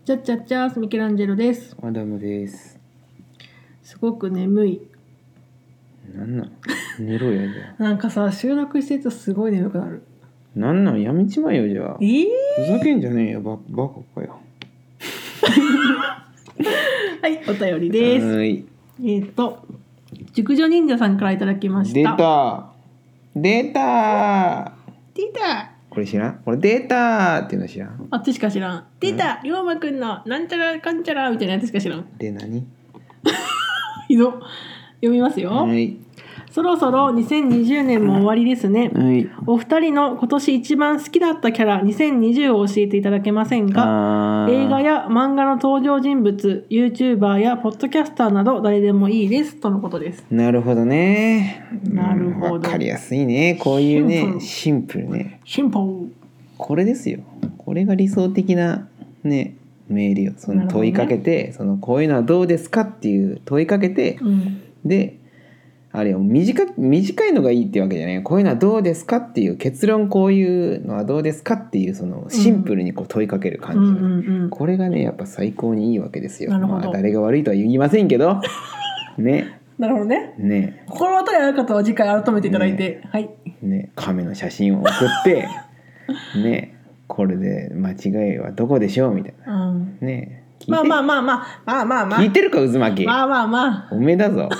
ちゃっちゃっちゃーミケランジェロです。 アダムです。 すごく眠い。 なんなん寝ろやじゃあ。 なんかさ、収録してるとすごい眠くなる。 なんなんやめちまえよじゃあ。ふざけんじゃねえよバカかよ。 はい、お便りです。 はい。 熟女忍者さんからいただきました。 出たこれ知らん？これ出たっていうの知らん？ あっちしか知らん。出た龍馬くんのなんちゃらかんちゃらみたいなやつしか知らん。 で何？ ひど。読みますよ。 はい。 そろそろ2020年も終わりですね。 はい。 お二人の今年一番好きだったキャラ2020を教えていただけませんか？映画や漫画の登場人物、YouTuber やポッドキャスターなど誰でもいいですとのことです。 なるほどね。 なるほど。 わかりやすいね。こういうね、シンプルね。 シンプル。 これですよ。これが理想的なねメールよ。その問いかけて、そのこういうのはどうですかっていう問いかけて、で。あれよ短いのがいいってわけじゃない。こういうのはどうですかっていう結論、こういうのはどうですかっていうそのシンプルにこう問いかける感じ、これがねやっぱ最高にいいわけですよ。まあ誰が悪いとは言いませんけどね。 なるほどね。 ね。 心当たりある方は次回改めていただいて、 ね、 はい。 ね、亀の写真を送ってね、これで間違いはどこでしょうみたいな。ね。 まあ聞いてるか渦巻き。おめえだぞ。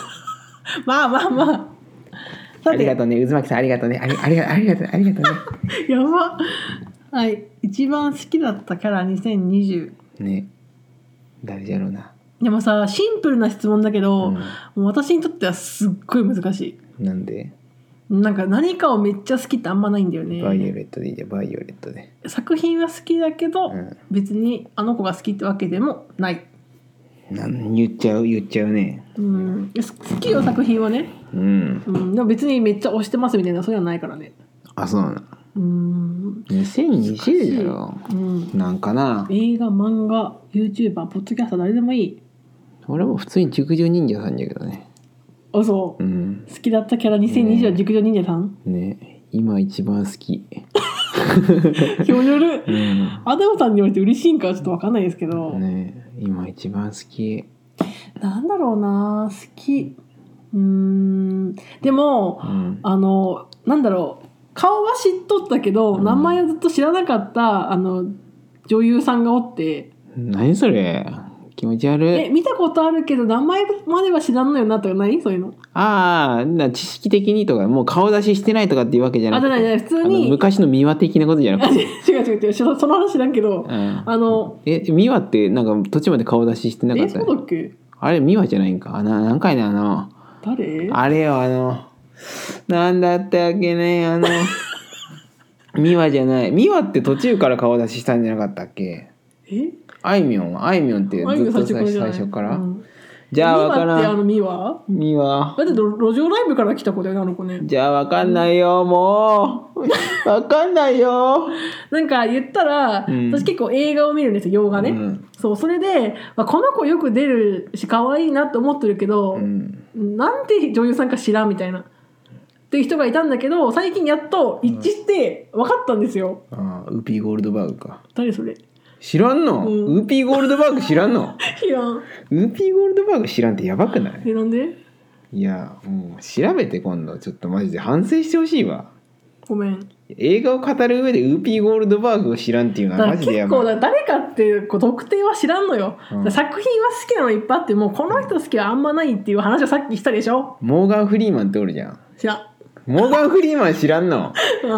ありがとうね渦巻さん、ありがとうね、ありがとうねやば。はい、一番好きだったキャラ2020 ね、誰じゃろうな。 でもさ、シンプルな質問だけど、もう私にとってはすっごい難しい。 なんで？ なんか何かをめっちゃ好きってあんまないんだよね。 バイオレットでいいじゃん。バイオレットで作品は好きだけど、別にあの子が好きってわけでもない。 言っちゃうね。 好きよ作品はね。でも別にめっちゃ推してますみたいなそういうのはないからね。 あ、そうなの。2020だろ。なんかな。 映画、漫画、YouTuber、ポッドキャスター誰でもいい。 俺も普通に熟女忍者さんだけどね。 あ、そう。好きだったキャラ2020は熟女忍者さん。 ね、今一番好き。 ひょよる。アダムさんに言われて嬉しいんかはちょっと分かんないですけど。 ね、今一番好き。 なんだろうな、好き。でも、なんだろう、顔は知っとったけど、名前をずっと知らなかった女優さんがおって。 何それ、気持ち悪い。 見たことあるけど名前までは知らんのよなとかない？そういうの。 知識的にとか、もう顔出ししてないとかっていうわけじゃなくて、 普通に昔のミワ的なことじゃなくて。 違うその話知らんけど、 ミワってなんか途中まで顔出ししてなかった、ね。 そうだっけ？ あれミワじゃないんか。何回ね誰？ あれよなんだったっけねミワじゃない。ミワって途中から顔出ししたんじゃなかったっけ？あいみょんってずっと最初から。じゃあ分からん。 ミワってミワだって路上ライブから来た子だよね、あの子ね。 じゃあ分かんないよ、もう分かんないよ。 なんか言ったら、私結構映画を見るんですよ、洋画ね。それで、この子よく出るし可愛いなって思ってるけど、なんて女優さんか知らんみたいなっていう人がいたんだけど、最近やっと一致して分かったんですよ。 ウーピーゴールドバーグか。 誰それ？ 知らんの？ウーピーゴールドバーグ知らんの？ 知らん。 ウーピーゴールドバーグ知らんってやばくない？ なんで？ いや、もう調べて今度ちょっとマジで反省してほしいわ。 ごめん。 映画を語る上でウーピーゴールドバーグを知らんっていうのはマジでやばい。 結構誰かって特定は知らんのよ。作品は好きなのいっぱいあってもこの人好きはあんまないっていう話をさっきしたでしょ。 モーガン・フリーマンっておるじゃん。 知らん。 モーガン・フリーマン知らんの？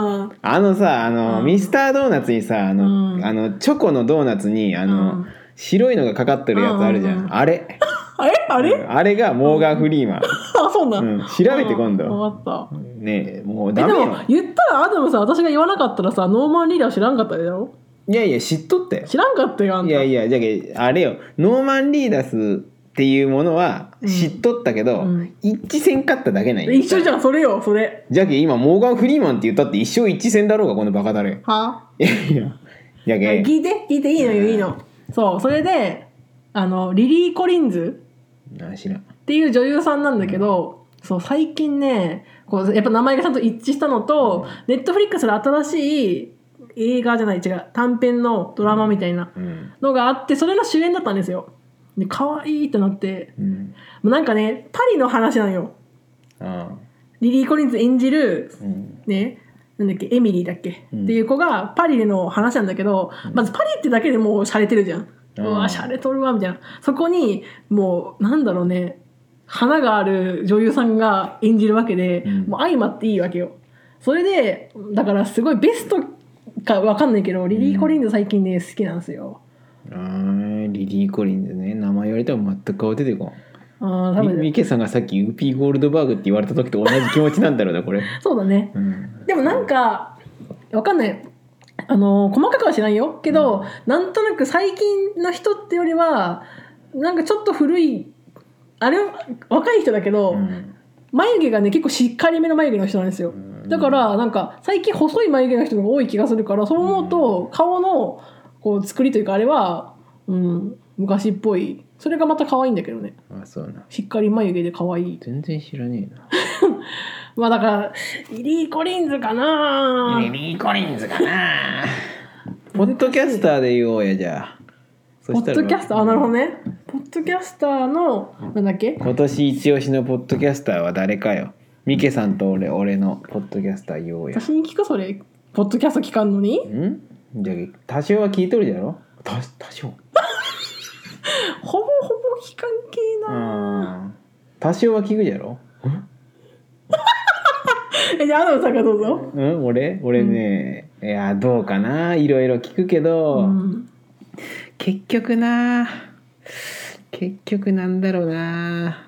ミスタードーナツにさ、チョコのドーナツに白いのがかかってるやつあるじゃん。あれがモーガン・フリーマン。 あ、そうなん。 調べて今度。 分かった。 ねえ、もうダメよ。 でも言ったらアダムさ、私が言わなかったらさ、ノーマン・リーダー知らんかったでしょ。 いや知っとったよ。 知らんかったよ、あんた。 いやじゃあれよ、ノーマン・リーダスっていうものは知っとったけど、一致せんかっただけなんよ。 一緒じゃん、それよ、それ。 じゃけ今モーガン・フリーマンって言ったって一生一致せんだろうが、このバカだれ。 いや聞いていいの。そうそれでリリー・コリンズっていう女優さんなんだけど、そう最近ねこうやっぱ名前がちゃんと一致したのと、ネットフリックスの新しい映画じゃない、違う、短編のドラマみたいなのがあって、それの主演だったんですよ。で可愛いってなって、もうなんかねパリの話なのよ。リリー・コリンズ演じる、ね、なんだっけエミリーだっけ、っていう子がパリでの話なんだけど、まずパリってだけでもう洒落てるじゃん。うわ洒落とるわみたいな。そこにもうなんだろうね、花がある女優さんが演じるわけで、もう相まっていいわけよ。それでだからすごいベストかわかんないけど、リリー・コリンズ最近ね好きなんですよ。 リリー・コリンズね、名前言われても全く顔出てこん。 多分ミケさんがさっきウーピー・ゴールドバーグって言われた時と同じ気持ちなんだろうなこれ。 そうだね、でもなんかわかんない、細かくはしないよけど、なんとなく最近の人ってよりはなんかちょっと古い、あれ若い人だけど、眉毛がね結構しっかりめの眉毛の人なんですよ。だからなんか最近細い眉毛の人が多い気がするから、そう思うと顔のこう作りというかあれは、昔っぽい。それがまた可愛いんだけどね。 そうな。 しっかり眉毛で可愛い。 全然知らねえな。 まあだからリリー・コリンズかな。 リリー・コリンズかな。ポッドキャスターで言おうや、じゃあ。 ポッドキャスター、なるほどね。ポッドキャスターのなんだっけ、 今年一押しのポッドキャスターは誰かよ。ミケさんと俺のポッドキャスター言おうや。 私に聞く、それポッドキャスト聞かんのに。 じゃあ多少は聞いとるじゃろ。多少ほぼ聞かんけーな。 多少は聞くじゃろ。 じゃあアダムさんがどうぞ。 俺ね、いやどうかな、いろいろ聞くけど、結局なんだろうな、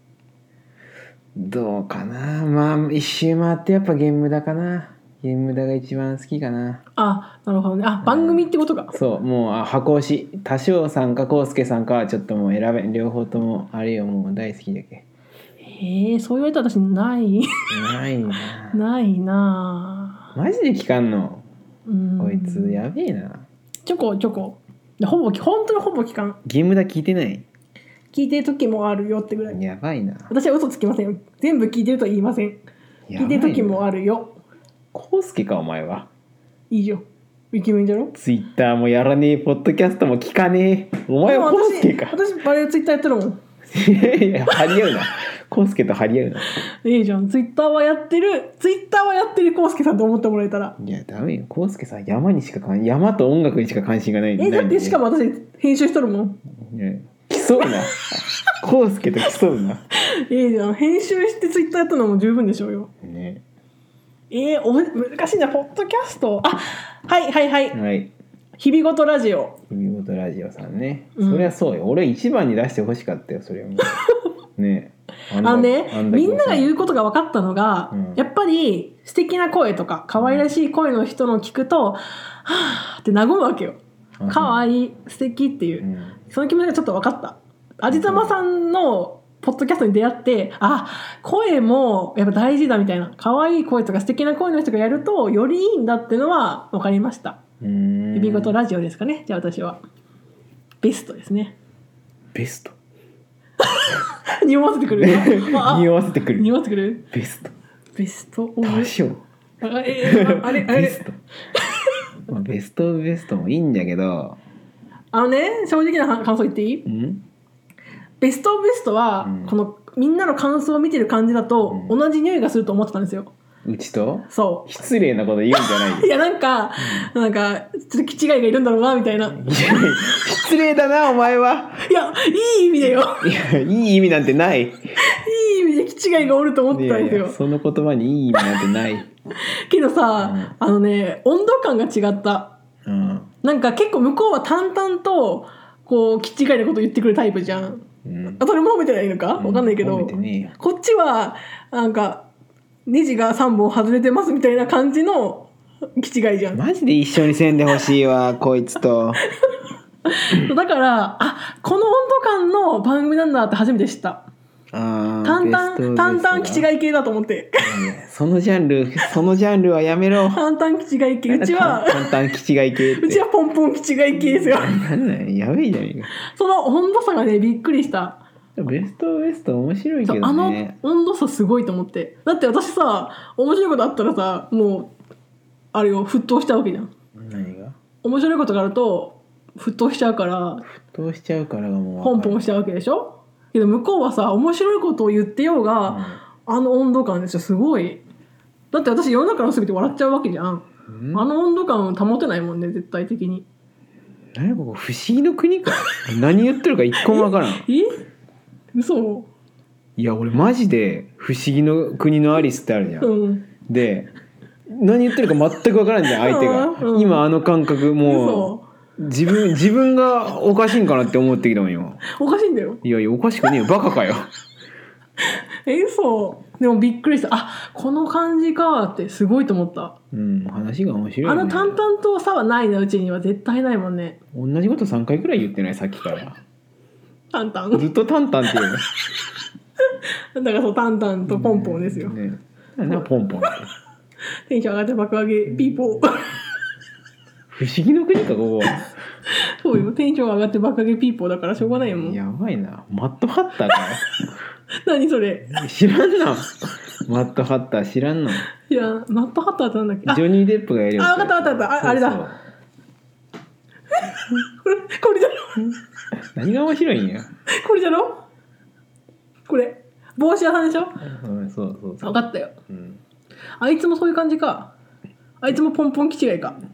どうかな、まあ一周回ってやっぱゲームだかな。ゲームだが一番好きかな。 なるほどね。番組ってことか。 そうもう箱推し、多少さんかコウスケさんかはちょっともう選べん、両方ともあれよ、もう大好きだけ。 そう言われたら私ないないなマジで聞かんの。こいつやべえな。 ちょこ本当にほぼ聞かん。 ゲームだ聞いてない。 聞いてる時もあるよってぐらい。 やばいな。 私は嘘つきませんよ。全部聞いてるとは言いません。聞いてる時もあるよ。 コウスケかお前は。 いいよ。イケメンじゃろ。 ツイッターもやらねえ、ポッドキャストも聞かねえ。お前はコウスケか。 私あれツイッターやってるもん。 いや張り合うな。コウスケと張り合うな。 いいじゃん。ツイッターはやってるコウスケさんと思ってもらえたら。 いやダメよ。コウスケさん山と音楽にしか関心がない。 だってしかも私編集しとるもん。 競うな。コウスケと競うな。 いいじゃん。編集してツイッターやったのも十分でしょうよ。 ね。 難しいな。ポッドキャスト。はい。日々ごとラジオさんね。そりゃそうよ。俺一番に出してほしかったよ。それはもうね。 みんなが言うことが分かったのが、やっぱり素敵な声とか可愛らしい声の人の聞くと、はぁって和むわけよ。可愛い、素敵っていう、その気持ちがちょっと分かった。味玉さんのポッドキャストに出会って、声もやっぱ大事だみたいな、可愛い声とか素敵な声の人がやるとよりいいんだっていうのは分かりました。日々ごとラジオですかね。じゃあ私はベストですね。 ベスト匂わせてくる匂わせてくる。ベスト多少あれベストベストオブベストもいいんだけど、 正直な感想言っていい？ベストオブベストは、このみんなの感想を見てる感じだと、同じ匂いがすると思ってたんですよ。 うちと？ そう。 失礼なこと言うんじゃないよ。 いやなんかちょっと気違いがいるんだろうなみたいな。 失礼だなお前は。 いやいい意味だよ。 いやいい意味なんてない。いい意味で気違いがおると思ってたんですよ。 いやその言葉にいい意味なんてない。 けどさ、温度感が違った。なんか結構向こうは淡々とこう気違いなこと言ってくるタイプじゃん。それも褒めてないのかわかんないけど、こっちはなんかネジが3本外れてますみたいな感じの気違いじゃん。 マジで一緒にせんでほしいわこいつと。 だからこの温度感の番組なんだって初めて知った。淡々気違い系だと思って。 そのジャンルはやめろ。 淡々気違い系。うちは淡々気違い系。 うちはポンポン気違い系ですよ。 やべえじゃねえか。 その温度差がねびっくりした。 ベスト面白いけどね。 温度差すごいと思って。だって私さ面白いことあったらさもうあれを沸騰したわけじゃん。 何が面白いことがあると沸騰しちゃうから沸騰しちゃうからがもうポンポンしちゃうわけでしょ。けど向こうはさ面白いことを言ってようが、あの温度感ですよ。すごい。だって私世の中の全て笑っちゃうわけじゃん。あの温度感保てないもんね絶対的に。 何ここ不思議の国か何言ってるか一個もわからん。 嘘。 いや俺マジで不思議の国のアリスってあるじゃん、で何言ってるか全くわからんじゃん相手が、今あの感覚もう自分がおかしいんかなって思ってきたもん今。 おかしいんだよ。 いやいやおかしくねえよバカかよ嘘。でもびっくりした。この感じかってすごいと思った。 話が面白いね。 あの淡々とさはないなうちには絶対ないもんね。 同じこと3回くらい言ってないさっきからタンタンずっとタンタンって言うだからそうタンタンとポンポンですよ、 ね、なんポンポンってテンション上がって爆上げピーポー不思議の国かここはそうよテンション上がって爆上げピーポーだからしょうがないもん。 やばいなマットハッターかよ何それ知らんなマットハッター知らんの。 いやマットハッターってなんだっけ。 ジョニー・デップがやるよ。 分かった分かったあれだこれじゃろ何が面白いんやこれじゃろこれ帽子屋さんでしょ、 そう分かったよ、あいつもそういう感じか。あいつもポンポン気違いか。